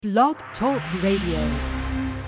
Blog Talk Radio.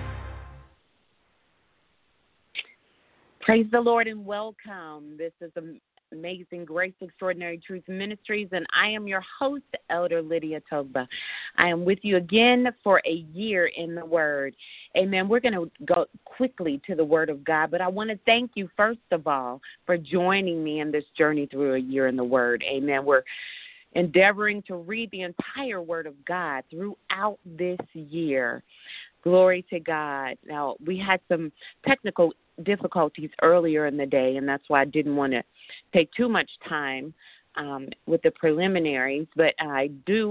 Praise the Lord and welcome. This is Amazing Grace Extraordinary Truth Ministries, and I am your host, Elder Lydia Togba. I am with you again for a year in the Word. Amen. We're going to go quickly to the Word of God, but I want to thank you, first of all, for joining me in this journey through a year in the Word. Amen. We're endeavoring to read the entire Word of God throughout this year. Glory to God. Now, we had some technical difficulties earlier in the day, and that's why I didn't want to take too much time with the preliminaries, but I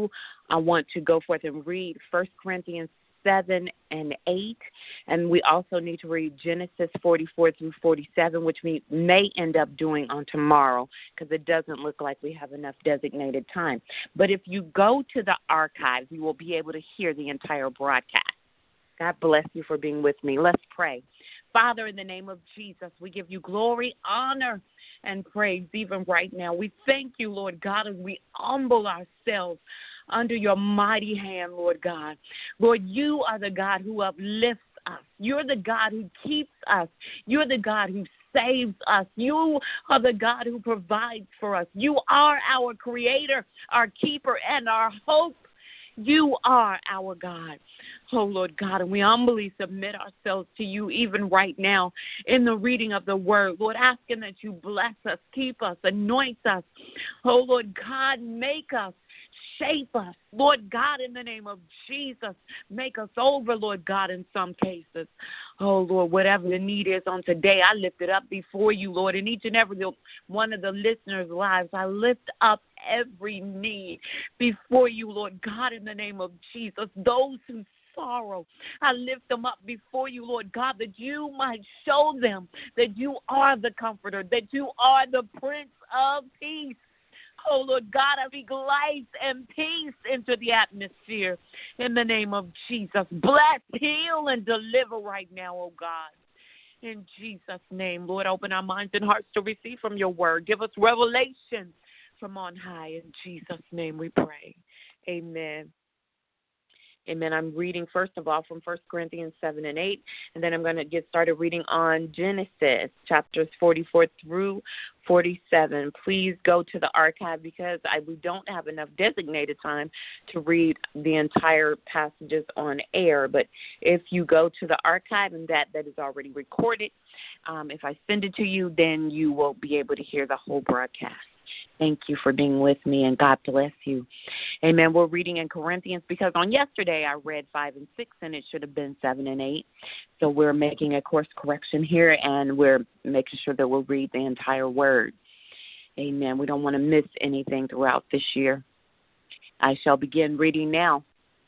want to go forth and read 1 Corinthians 7 and 8, and we also need to read Genesis 44 through 47, which we may end up doing on tomorrow because it doesn't look like we have enough designated time. But if you go to the archives, you will be able to hear the entire broadcast. God bless you for being with me. Let's pray. Father, in the name of Jesus, we give you glory, honor, and praise even right now. We thank you, Lord God, as we humble ourselves under your mighty hand, Lord God. Lord, you are the God who uplifts us. You're the God who keeps us. You're the God who saves us. You are the God who provides for us. You are our creator, our keeper, and our hope. You are our God. Oh, Lord God, and we humbly submit ourselves to you even right now in the reading of the word. Lord, asking that you bless us, keep us, anoint us. Oh, Lord God, make us, shape us. Lord God, in the name of Jesus, make us over, Lord God, in some cases. Oh, Lord, whatever the need is on today, I lift it up before you, Lord, in each and every one of the listeners' lives. I lift up every need before you, Lord God, in the name of Jesus. Those who sorrow, I lift them up before you, Lord God, that you might show them that you are the comforter, that you are the Prince of Peace. Oh, Lord God, I speak life and peace into the atmosphere in the name of Jesus. Bless, heal, and deliver right now, oh God. In Jesus' name, Lord, open our minds and hearts to receive from your word. Give us revelation from on high. In Jesus' name we pray. Amen. Amen. I'm reading, first of all, from 1 Corinthians 7 and 8, and then I'm going to get started reading on Genesis, chapters 44 through 47. Please go to the archive because we don't have enough designated time to read the entire passages on air. But if you go to the archive, and that is already recorded, if I send it to you, then you will be able to hear the whole broadcast. Thank you for being with me, and God bless you. Amen. We're reading in Corinthians because on yesterday I read 5 and 6, and it should have been 7 and 8. So we're making a course correction here, and we're making sure that we'll read the entire word. Amen. We don't want to miss anything throughout this year. I shall begin reading now.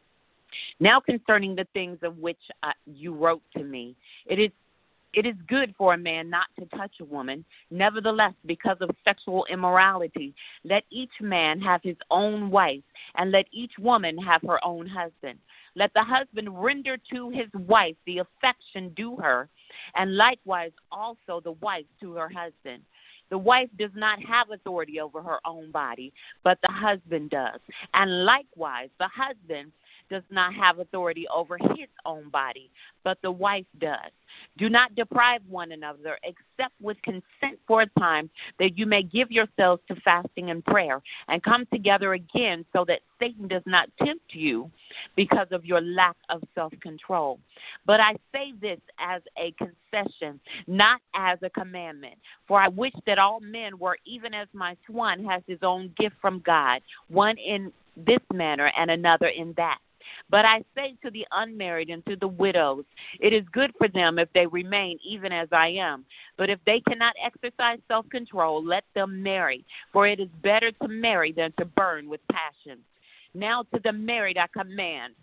Now concerning the things of which you wrote to me, it is good for a man not to touch a woman. Nevertheless, because of sexual immorality, let each man have his own wife, and let each woman have her own husband. Let the husband render to his wife the affection due her, and likewise also the wife to her husband. The wife does not have authority over her own body, but the husband does. And likewise, the husband does not have authority over his own body, but the wife does. Do not deprive one another except with consent for a time, that you may give yourselves to fasting and prayer, and come together again so that Satan does not tempt you because of your lack of self-control. But I say this as a concession, not as a commandment. For I wish that all men were even as my son has his own gift from God, one in this manner and another in that. But I say to the unmarried and to the widows, it is good for them if they remain even as I am. But if they cannot exercise self-control, let them marry, for it is better to marry than to burn with passion. Now to the married I command,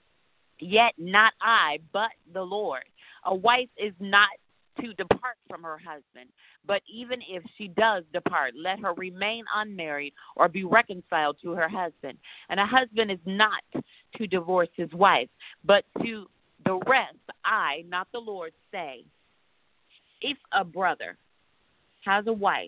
yet not I, but the Lord. A wife is not to depart from her husband, but even if she does depart, let her remain unmarried or be reconciled to her husband. And a husband is not to divorce his wife, but to the rest I, not the Lord, say, if a brother has a wife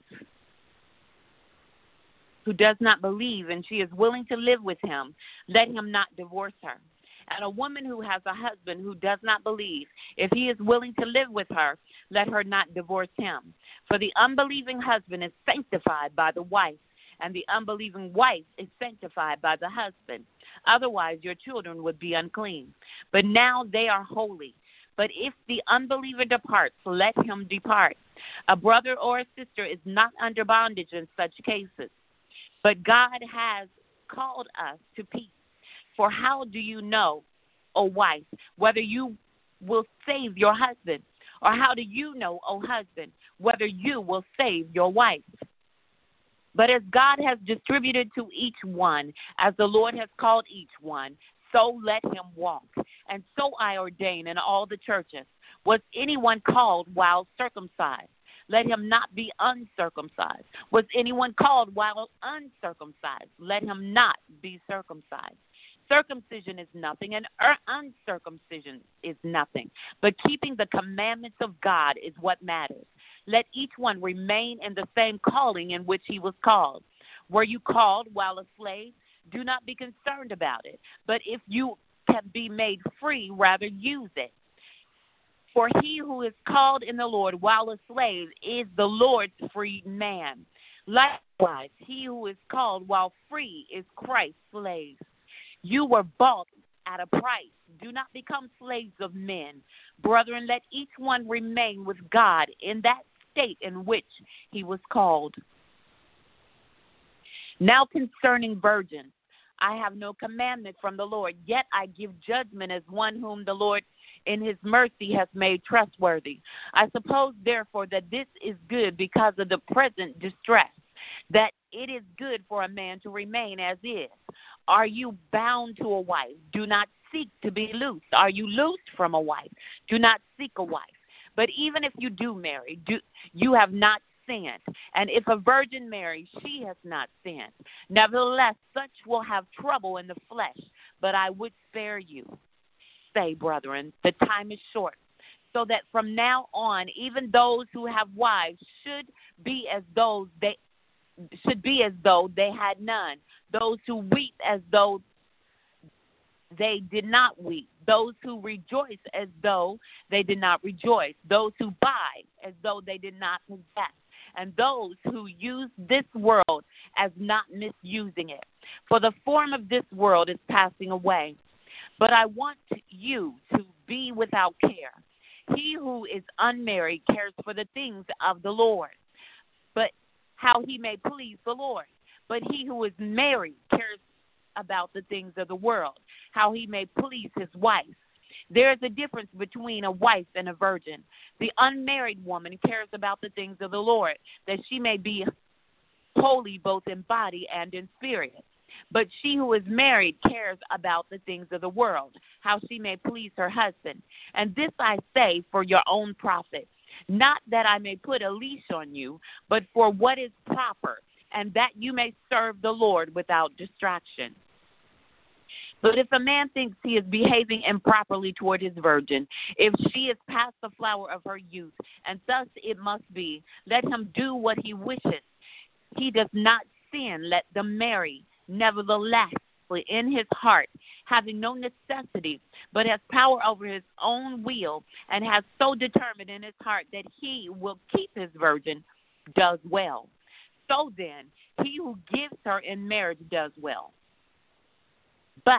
who does not believe and she is willing to live with him, let him not divorce her. And a woman who has a husband who does not believe, if he is willing to live with her, let her not divorce him. For the unbelieving husband is sanctified by the wife, and the unbelieving wife is sanctified by the husband. Otherwise, your children would be unclean. But now they are holy. But if the unbeliever departs, let him depart. A brother or a sister is not under bondage in such cases. But God has called us to peace. For how do you know, O wife, whether you will save your husband? Or how do you know, O husband, whether you will save your wife? But as God has distributed to each one, as the Lord has called each one, so let him walk. And so I ordain in all the churches. Was anyone called while circumcised? Let him not be uncircumcised. Was anyone called while uncircumcised? Let him not be circumcised. Circumcision is nothing, and uncircumcision is nothing. But keeping the commandments of God is what matters. Let each one remain in the same calling in which he was called. Were you called while a slave? Do not be concerned about it. But if you can be made free, rather use it. For he who is called in the Lord while a slave is the Lord's freed man. Likewise, he who is called while free is Christ's slave. You were bought at a price. Do not become slaves of men. Brethren, let each one remain with God in that state in which he was called. Now concerning virgins, I have no commandment from the Lord, yet I give judgment as one whom the Lord in his mercy has made trustworthy. I suppose, therefore, that this is good because of the present distress, that it is good for a man to remain as is. Are you bound to a wife? Do not seek to be loosed. Are you loosed from a wife? Do not seek a wife. But even if you do marry, you have not sinned. And if a virgin marries, she has not sinned. Nevertheless, such will have trouble in the flesh, but I would spare you. Say, brethren, the time is short, so that from now on, even those who have wives should be as though they had none. Those who weep as though they did not weep. Those who rejoice as though they did not rejoice. Those who buy as though they did not possess. And those who use this world as not misusing it. For the form of this world is passing away. But I want you to be without care. He who is unmarried cares for the things of the Lord, but how he may please the Lord. But he who is married cares about the things of the world, how he may please his wife. There is a difference between a wife and a virgin. The unmarried woman cares about the things of the Lord, that she may be holy both in body and in spirit. But she who is married cares about the things of the world, how she may please her husband. And this I say for your own profit, not that I may put a leash on you, but for what is proper, and that you may serve the Lord without distraction. But if a man thinks he is behaving improperly toward his virgin, if she is past the flower of her youth, and thus it must be, let him do what he wishes. He does not sin, let them marry. Nevertheless, in his heart, having no necessity, but has power over his own will, and has so determined in his heart that he will keep his virgin, does well. So then, he who gives her in marriage does well. But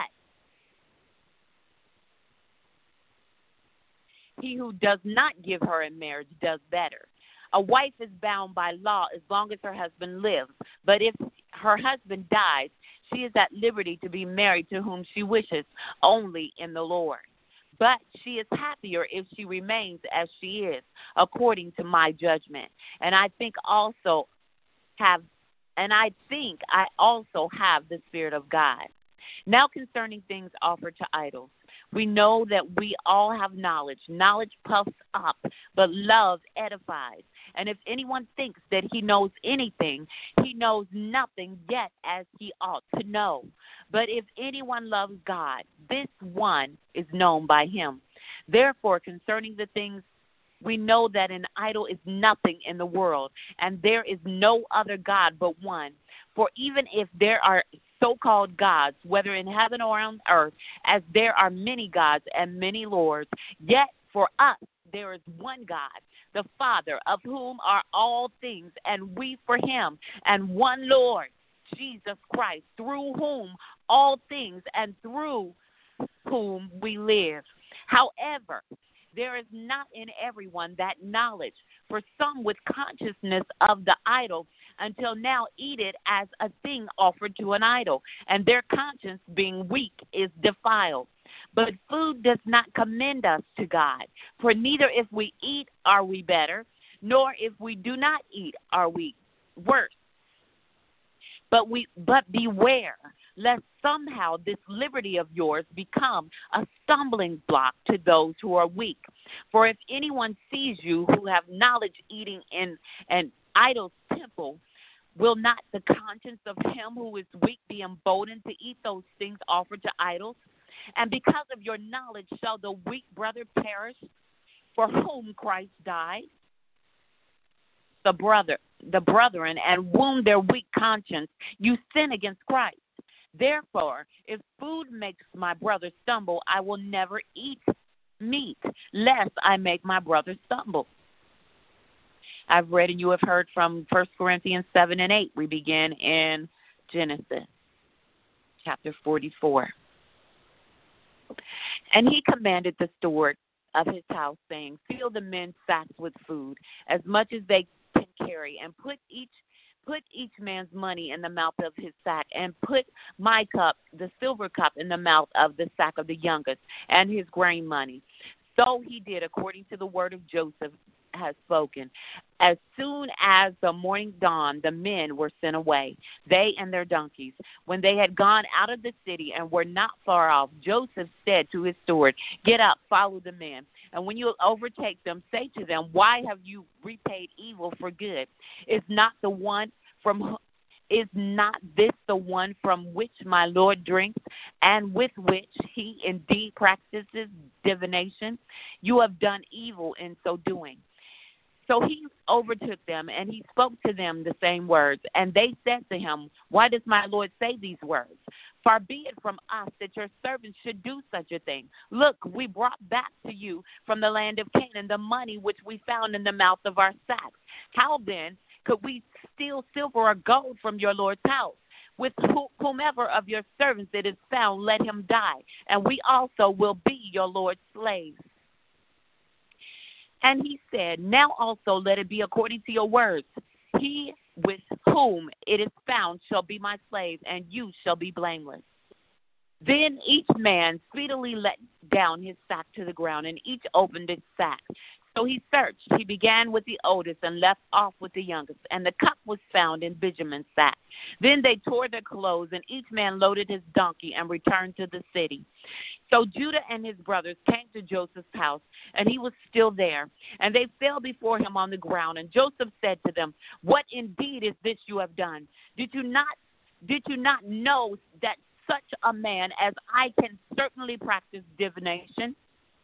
he who does not give her in marriage does better. A wife is bound by law as long as her husband lives. But if her husband dies, she is at liberty to be married to whom she wishes, only in the Lord. But she is happier if she remains as she is, according to my judgment. And I think I also have the Spirit of God. Now concerning things offered to idols, we know that we all have knowledge. Knowledge puffs up, but love edifies. And if anyone thinks that he knows anything, he knows nothing yet as he ought to know. But if anyone loves God, this one is known by him. Therefore, concerning the things, we know that an idol is nothing in the world, and there is no other God but one. For even if there are so-called gods, whether in heaven or on earth, as there are many gods and many lords. Yet for us there is one God, the Father, of whom are all things, and we for him, and one Lord, Jesus Christ, through whom all things and through whom we live. However, there is not in everyone that knowledge, for some with consciousness of the idol until now eat it as a thing offered to an idol, and their conscience being weak is defiled. But food does not commend us to God, for neither if we eat are we better, nor if we do not eat are we worse. But beware, lest somehow this liberty of yours become a stumbling block to those who are weak. For if anyone sees you who have knowledge eating in an idol's temple, will not the conscience of him who is weak be emboldened to eat those things offered to idols? And because of your knowledge shall the weak brother perish, for whom Christ died? The brethren, and wound their weak conscience, you sin against Christ. Therefore, if food makes my brother stumble, I will never eat meat, lest I make my brother stumble. I've read and you have heard from 1 Corinthians 7 and 8. We begin in Genesis chapter 44. And he commanded the steward of his house, saying, fill the men's sacks with food, as much as they can carry, and put each man's money in the mouth of his sack, and put my cup, the silver cup, in the mouth of the sack of the youngest, and his grain money. So he did according to the word of Joseph has spoken. As soon as the morning dawned, the men were sent away, they and their donkeys. When they had gone out of the city and were not far off, Joseph said to his steward, get up, follow the men. And when you overtake them, say to them, why have you repaid evil for good? Is not this the one from which my Lord drinks, and with which he indeed practices divination? You have done evil in so doing. So he overtook them, and he spoke to them the same words. And they said to him, why does my Lord say these words? Far be it from us that your servants should do such a thing. Look, we brought back to you from the land of Canaan the money which we found in the mouth of our sacks. How then could we steal silver or gold from your Lord's house? With whomever of your servants it is found, let him die, and we also will be your Lord's slaves. And he said, now also let it be according to your words. He with whom it is found shall be my slave, and you shall be blameless. Then each man speedily let down his sack to the ground, and each opened his sack. So he searched. He began with the oldest and left off with the youngest, and the cup was found in Benjamin's sack. Then they tore their clothes, and each man loaded his donkey and returned to the city. So Judah and his brothers came to Joseph's house, and he was still there. And they fell before him on the ground. And Joseph said to them, what indeed is this you have done? Did you not know that such a man as I can certainly practice divination?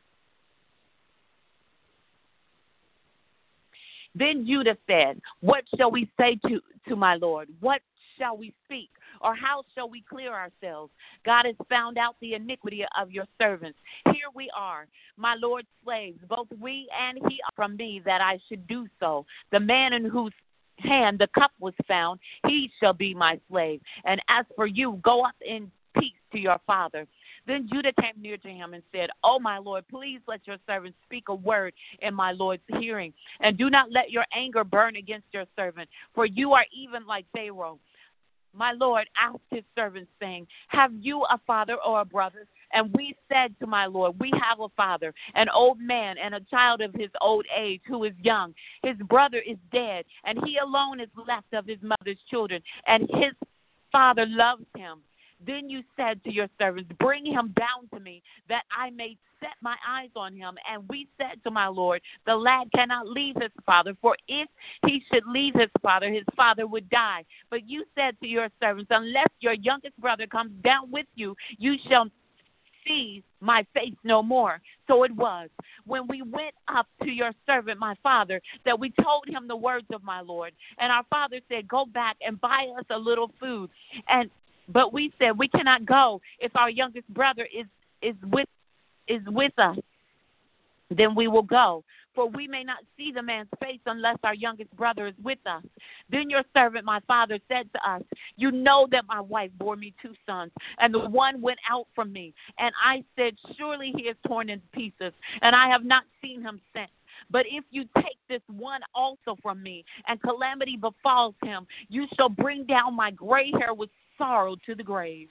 Then Judah said, what shall we say to my Lord? What shall we speak? Or how shall we clear ourselves? God has found out the iniquity of your servants. Here we are, my Lord's slaves, both we and he from me, that I should do so. The man in whose hand the cup was found, he shall be my slave. And as for you, go up in peace to your father. Then Judah came near to him and said, oh, my Lord, please let your servant speak a word in my Lord's hearing, and do not let your anger burn against your servant, for you are even like Pharaoh. My Lord asked his servant, saying, have you a father or a brother? And we said to my Lord, we have a father, an old man, and a child of his old age who is young. His brother is dead, and he alone is left of his mother's children, and his father loves him. Then you said to your servants, bring him down to me, that I may set my eyes on him. And we said to my Lord, the lad cannot leave his father, for if he should leave his father would die. But you said to your servants, unless your youngest brother comes down with you, you shall see my face no more. So it was, when we went up to your servant, my father, that we told him the words of my Lord. And our father said, go back and buy us a little food, and But we said we cannot go if our youngest brother is with us. Then we will go. For we may not see the man's face unless our youngest brother is with us. Then your servant, my father, said to us, you know that my wife bore me 2 sons, and the one went out from me. And I said, surely he is torn in pieces, and I have not seen him since. But if you take this one also from me, and calamity befalls him, you shall bring down my gray hair with sorrow to the grave.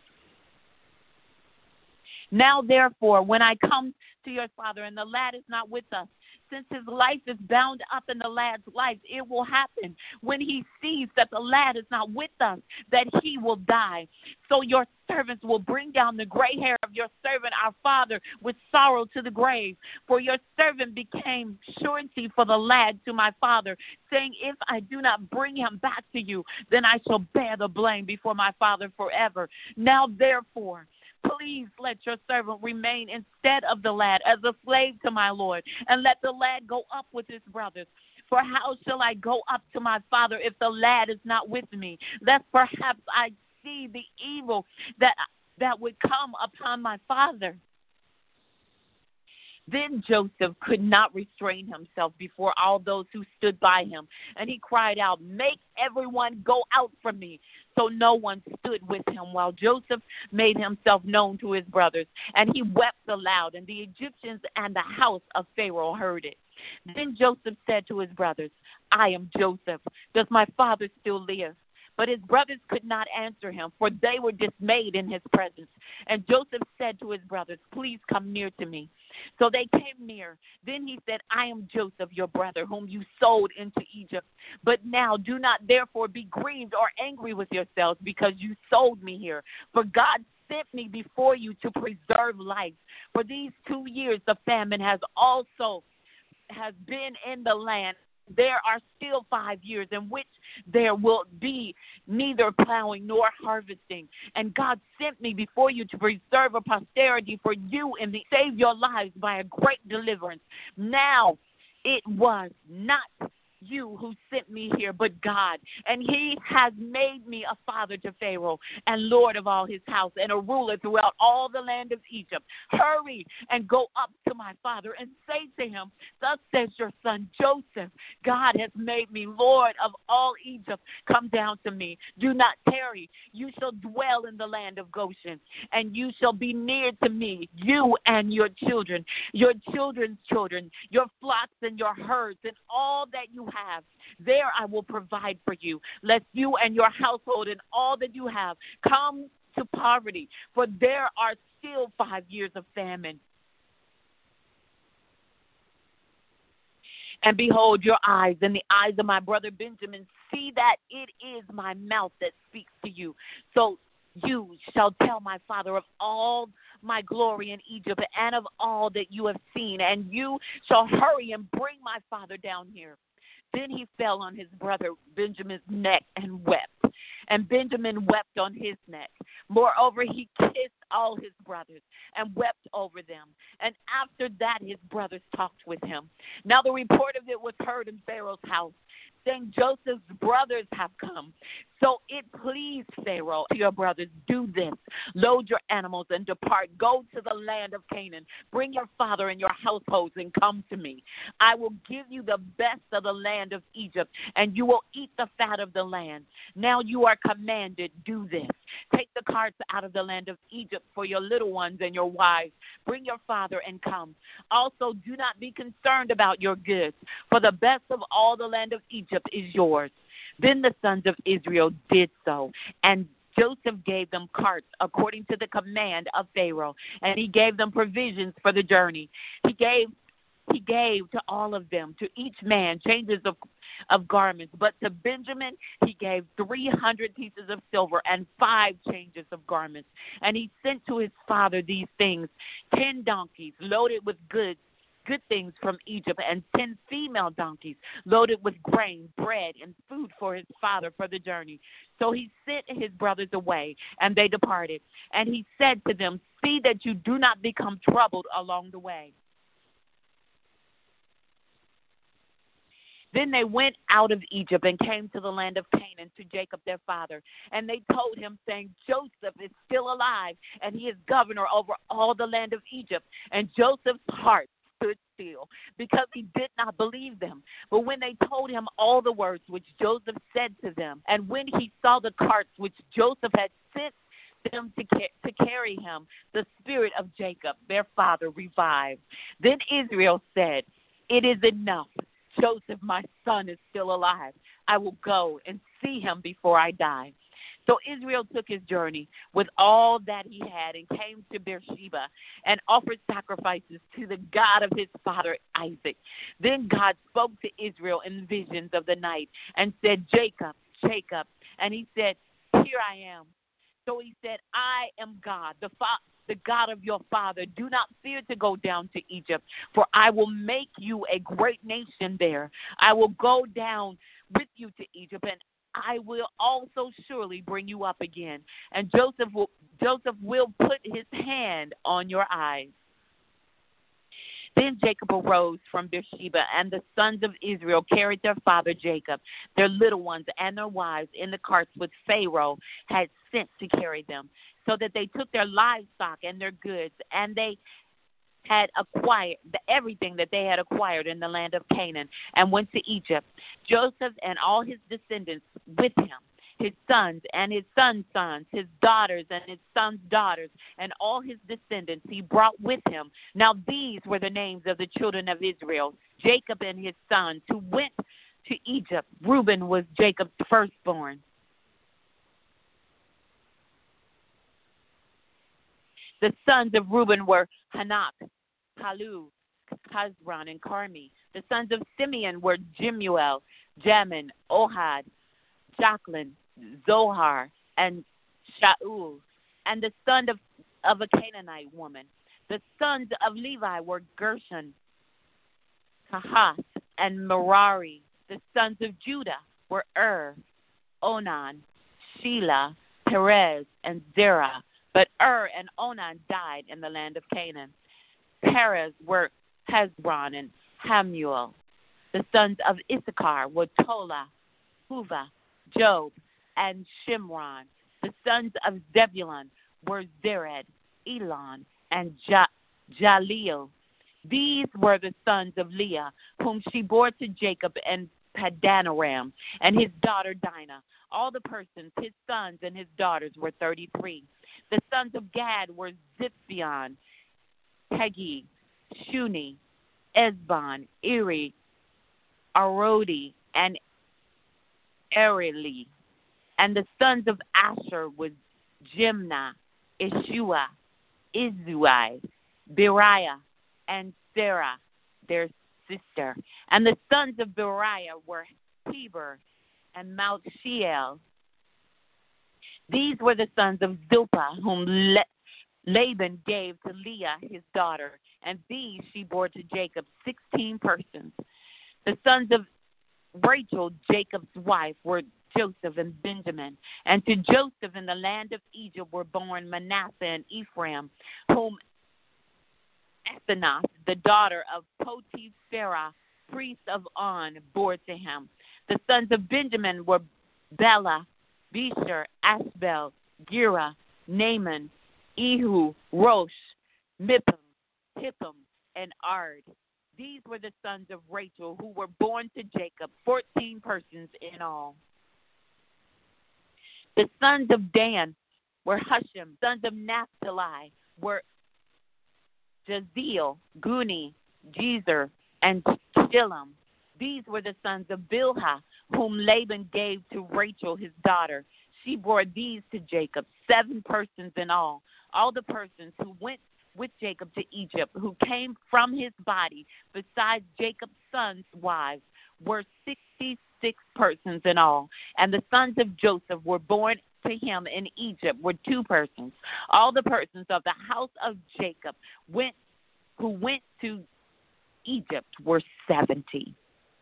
Now, therefore, when I come to your father, and the lad is not with us, since his life is bound up in the lad's life, it will happen when he sees that the lad is not with us, that he will die. So your servants will bring down the gray hair of your servant, our father, with sorrow to the grave. For your servant became surety for the lad to my father, saying, if I do not bring him back to you, then I shall bear the blame before my father forever. Now, therefore, please let your servant remain instead of the lad as a slave to my Lord, and let the lad go up with his brothers. For how shall I go up to my father if the lad is not with me? Lest perhaps I see the evil that would come upon my father. Then Joseph could not restrain himself before all those who stood by him, and he cried out, make everyone go out from me. So no one stood with him while Joseph made himself known to his brothers, and he wept aloud, and the Egyptians and the house of Pharaoh heard it. Then Joseph said to his brothers, I am Joseph. Does my father still live? But his brothers could not answer him, for they were dismayed in his presence. And Joseph said to his brothers, please come near to me. So they came near. Then he said, I am Joseph, your brother, whom you sold into Egypt. But now do not therefore be grieved or angry with yourselves because you sold me here. For God sent me before you to preserve life. For these 2 years the famine has been in the land. There are still 5 years in which there will be neither plowing nor harvesting. And God sent me before you to preserve a posterity for you and to save your lives by a great deliverance. Now it was not you who sent me here, but God. And he has made me a father to Pharaoh and Lord of all his house and a ruler throughout all the land of Egypt. Hurry and go up to my father and say to him, thus says your son Joseph, God has made me Lord of all Egypt. Come down to me. Do not tarry. You shall dwell in the land of Goshen, and you shall be near to me, you and your children, your children's children, your flocks and your herds, and all that you have. There I will provide for you, lest you and your household and all that you have come to poverty, for there are still 5 years of famine. And behold, your eyes and the eyes of my brother Benjamin see that it is my mouth that speaks to you. So you shall tell my father of all my glory in Egypt and of all that you have seen, and you shall hurry and bring my father down here. Then he fell on his brother Benjamin's neck and wept, and Benjamin wept on his neck. Moreover, he kissed all his brothers and wept over them. And after that, his brothers talked with him. Now the report of it was heard in Pharaoh's house, saying, Joseph's brothers have come. So it pleased Pharaoh to your brothers, do this, load your animals and depart, go to the land of Canaan, bring your father and your households and come to me. I will give you the best of the land of Egypt, and you will eat the fat of the land. Now you are commanded, do this. Take the carts out of the land of Egypt for your little ones and your wives. Bring your father and come. Also, do not be concerned about your goods, for the best of all the land of Egypt is yours. Then the sons of Israel did so, and Joseph gave them carts according to the command of Pharaoh, and he gave them provisions for the journey. He gave to all of them, to each man, changes of garments. But to Benjamin he gave 300 pieces of silver and 5 changes of garments. And he sent to his father these things: 10 donkeys loaded with good things from Egypt, and 10 female donkeys loaded with grain, bread, and food for his father for the journey. So he sent his brothers away, and they departed. And he said to them, see that you do not become troubled along the way. Then they went out of Egypt and came to the land of Canaan to Jacob their father. And they told him, saying, Joseph is still alive, and he is governor over all the land of Egypt. And Joseph's heart stood still, because he did not believe them. But when they told him all the words which Joseph said to them, and when he saw the carts which Joseph had sent them to carry him, the spirit of Jacob, their father, revived. Then Israel said, it is enough. Joseph, my son, is still alive. I will go and see him before I die. So Israel took his journey with all that he had and came to Beersheba and offered sacrifices to the God of his father Isaac. Then God spoke to Israel in visions of the night and said, Jacob, Jacob. And he said, here I am. So he said, I am God, the God of your father. Do not fear to go down to Egypt, for I will make you a great nation there. I will go down with you to Egypt, and I will also surely bring you up again. And Joseph will put his hand on your eyes. Then Jacob arose from Beersheba, and the sons of Israel carried their father Jacob, their little ones, and their wives in the carts which Pharaoh had sent to carry them, so that they took their livestock and their goods, and they had acquired everything that they had acquired in the land of Canaan, and went to Egypt. Joseph and all his descendants with him, his sons and his sons' sons, his daughters and his sons' daughters, and all his descendants he brought with him. Now these were the names of the children of Israel, Jacob and his sons, who went to Egypt. Reuben was Jacob's firstborn. The sons of Reuben were Hanak, Palu, Hezron, and Carmi. The sons of Simeon were Jemuel, Jamin, Ohad, Jachlin, Zohar, and Shaul, and the son of a Canaanite woman. The sons of Levi were Gershon, Kahath, and Merari. The sons of Judah were Onan, Shelah, Perez, and Zerah. But and Onan died in the land of Canaan. Perez were Hezron and Hamuel. The sons of Issachar were Tola, Huva, Job, and Shimron. The sons of Zebulun were Zered, Elon, and Jaleel. These were the sons of Leah, whom she bore to Jacob and Padanaram, and his daughter Dinah. All the persons, his sons and his daughters, were 33. The sons of Gad were Ziphion, Hegi, Shuni, Esbon, Eri, Arodi, and Areli. And the sons of Asher were Jimnah, Ishua, Izuai, Beriah, and Sarah, their sister. And the sons of Beriah were Heber and Malchiel. These were the sons of Zilpah, whom Laban gave to Leah his daughter, and these she bore to Jacob, 16 persons. The sons of Rachel, Jacob's wife, were Joseph and Benjamin. And to Joseph in the land of Egypt were born Manasseh and Ephraim, whom Asenath, the daughter of Potipharah, priest of On, bore to him. The sons of Benjamin were Bela, Besher, Asbel, Gira, Naaman, Ehud, Rosh, Mippim, Hippim, and Ard. These were the sons of Rachel who were born to Jacob, 14 persons in all. The sons of Dan were Hushim. Sons of Naphtali were Jaziel, Guni, Jezer, and Shillem. These were the sons of Bilhah, whom Laban gave to Rachel his daughter. She bore these to Jacob, 7 persons in all. All the persons who went with Jacob to Egypt, who came from his body, besides Jacob's sons' wives, were 66 persons in all. And the sons of Joseph were born to him in Egypt were 2 persons. All the persons of the house of Jacob who went to Egypt were 70.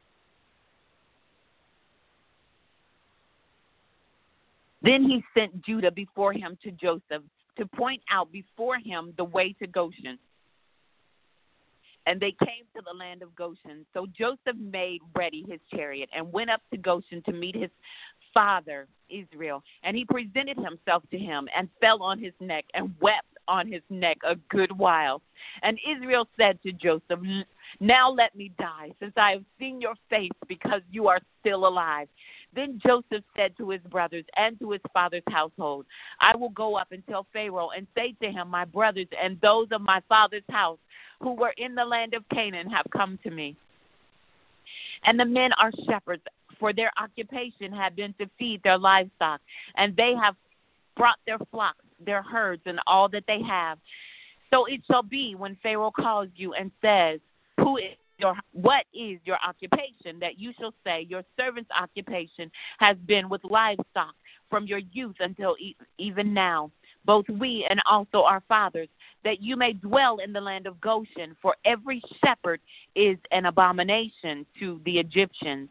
Then he sent Judah before him to Joseph to point out before him the way to Goshen. And they came to the land of Goshen. So Joseph made ready his chariot and went up to Goshen to meet his father Israel. And he presented himself to him and fell on his neck and wept on his neck a good while. And Israel said to Joseph, now let me die, since I have seen your face, because you are still alive. Then Joseph said to his brothers and to his father's household, I will go up and tell Pharaoh and say to him, my brothers and those of my father's house who were in the land of Canaan have come to me. And the men are shepherds, for their occupation had been to feed their livestock, and they have brought their flocks, their herds, and all that they have. So it shall be when Pharaoh calls you and says, what is your occupation? That you shall say, your servant's occupation has been with livestock from your youth until even now, both we and also our fathers, that you may dwell in the land of Goshen, for every shepherd is an abomination to the Egyptians.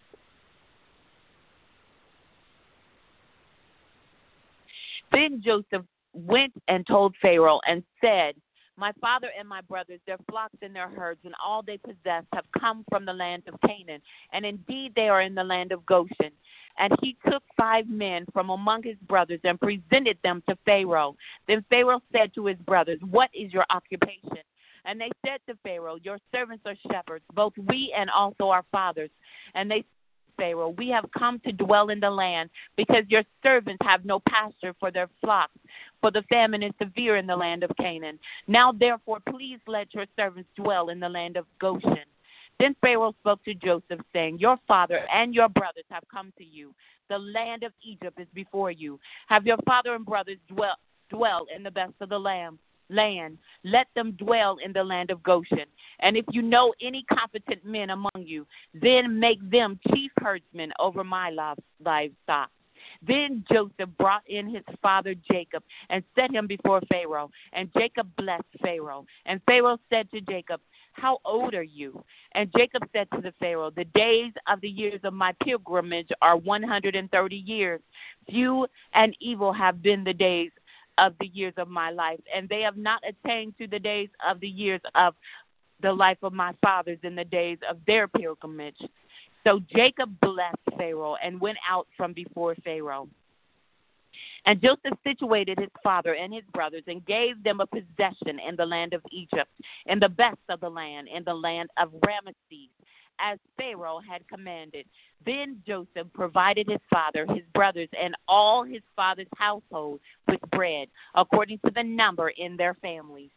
Then Joseph went and told Pharaoh and said, my father and my brothers, their flocks and their herds, and all they possess have come from the land of Canaan, and indeed they are in the land of Goshen. And he took 5 men from among his brothers and presented them to Pharaoh. Then Pharaoh said to his brothers, what is your occupation? And they said to Pharaoh, your servants are shepherds, both we and also our fathers. And they Pharaoh, we have come to dwell in the land, because your servants have no pasture for their flocks, for the famine is severe in the land of Canaan. Now therefore please let your servants dwell in the land of Goshen. Then Pharaoh spoke to Joseph, saying, your father and your brothers have come to you. The land of Egypt is before you. Have your father and brothers dwell in the best of the land. Let them dwell in the land of Goshen. And if you know any competent men among you, then make them chief herdsmen over my livestock. Then Joseph brought in his father Jacob and set him before Pharaoh. And Jacob blessed Pharaoh. And Pharaoh said to Jacob, how old are you? And Jacob said to the Pharaoh, the days of the years of my pilgrimage are 130 years. Few and evil have been the days of the years of my life, and they have not attained to the days of the years of the life of my fathers in the days of their pilgrimage. So Jacob blessed Pharaoh and went out from before Pharaoh. And Joseph situated his father and his brothers and gave them a possession in the land of Egypt, in the best of the land, in the land of Ramesses, as Pharaoh had commanded. Then Joseph provided his father, his brothers, and all his father's household with bread, according to the number in their families.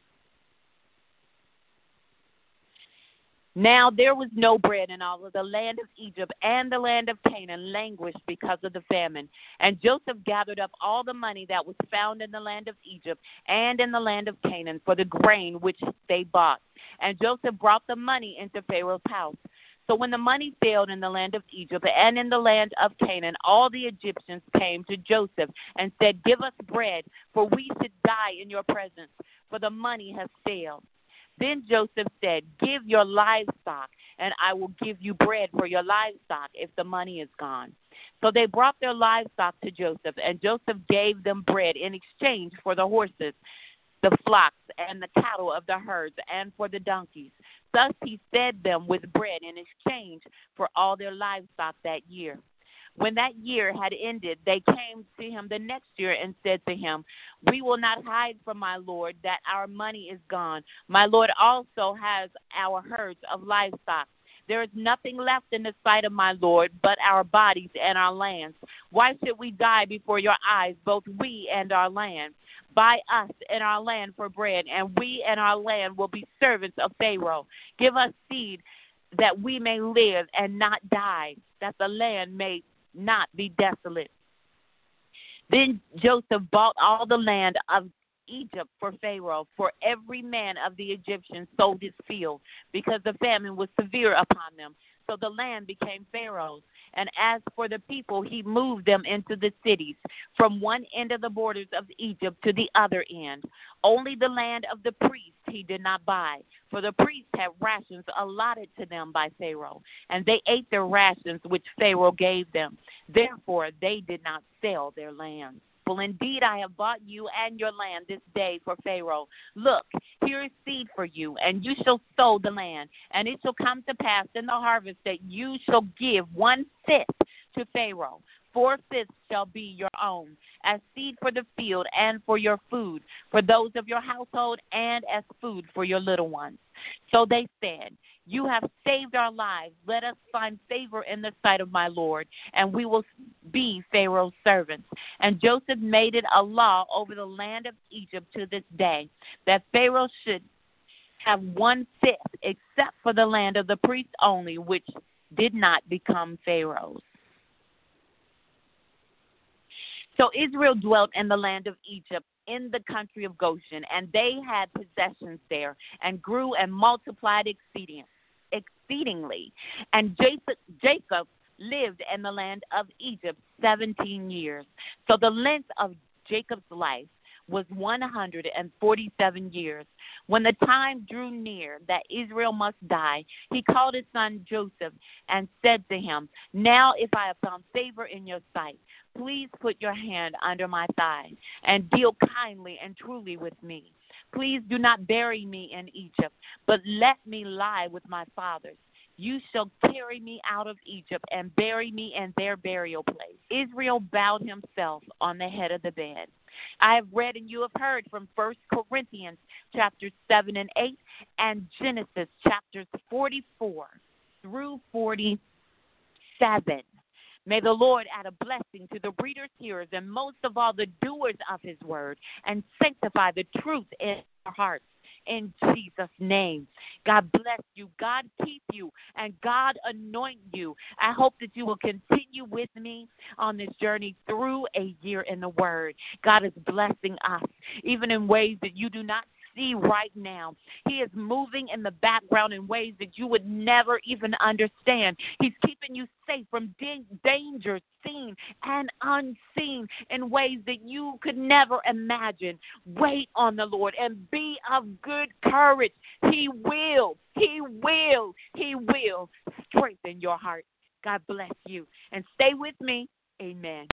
Now there was no bread in all of the land of Egypt, and the land of Canaan languished because of the famine. And Joseph gathered up all the money that was found in the land of Egypt and in the land of Canaan for the grain which they bought. And Joseph brought the money into Pharaoh's house. So when the money failed in the land of Egypt and in the land of Canaan, all the Egyptians came to Joseph and said, give us bread, for we should die in your presence, for the money has failed. Then Joseph said, give your livestock, and I will give you bread for your livestock if the money is gone. So they brought their livestock to Joseph, and Joseph gave them bread in exchange for the horses, the flocks, and the cattle of the herds, and for the donkeys. Thus he fed them with bread in exchange for all their livestock that year. When that year had ended, they came to him the next year and said to him, we will not hide from my lord that our money is gone. My lord also has our herds of livestock. There is nothing left in the sight of my lord but our bodies and our lands. Why should we die before your eyes, both we and our land? Buy us and our land for bread, and we and our land will be servants of Pharaoh. Give us seed that we may live and not die, that the land may not be desolate. Then Joseph bought all the land of Egypt for Pharaoh, for every man of the Egyptians sold his field, because the famine was severe upon them. So the land became Pharaoh's. And as for the people, he moved them into the cities, from one end of the borders of Egypt to the other end. Only the land of the priests he did not buy, for the priests had rations allotted to them by Pharaoh, and they ate their rations which Pharaoh gave them. Therefore, they did not sell their lands. boastful. Indeed, I have bought you and your land this day for Pharaoh. Look, here is seed for you, and you shall sow the land. And it shall come to pass in the harvest that you shall give 1/5 to Pharaoh. 4/5 shall be your own, as seed for the field and for your food, for those of your household, and as food for your little ones. So they said, you have saved our lives. Let us find favor in the sight of my Lord, and we will be Pharaoh's servants. And Joseph made it a law over the land of Egypt to this day, that Pharaoh should have 1/5, except for the land of the priests only, which did not become Pharaoh's. So Israel dwelt in the land of Egypt, in the country of Goshen, and they had possessions there, and grew and multiplied exceedingly. And Jacob lived in the land of Egypt 17 years. So the length of Jacob's life was 147 years. When the time drew near that Israel must die, he called his son Joseph and said to him, now if I have found favor in your sight, please put your hand under my thigh and deal kindly and truly with me. Please do not bury me in Egypt, but let me lie with my fathers. You shall carry me out of Egypt and bury me in their burial place. Israel bowed himself on the head of the bed. I have read and you have heard from 1 Corinthians chapters 7 and 8 and Genesis chapters 44 through 47. May the Lord add a blessing to the readers, hearers, and most of all the doers of his word, and sanctify the truth in our hearts. In Jesus' name, God bless you, God keep you, and God anoint you. I hope that you will continue with me on this journey through a year in the Word. God is blessing us, even in ways that you do not see right now. He is moving in the background in ways that you would never even understand. He's keeping you safe from dangers seen and unseen in ways that you could never imagine. Wait on the Lord and be of good courage. He will strengthen your heart. God bless you. And stay with me. Amen.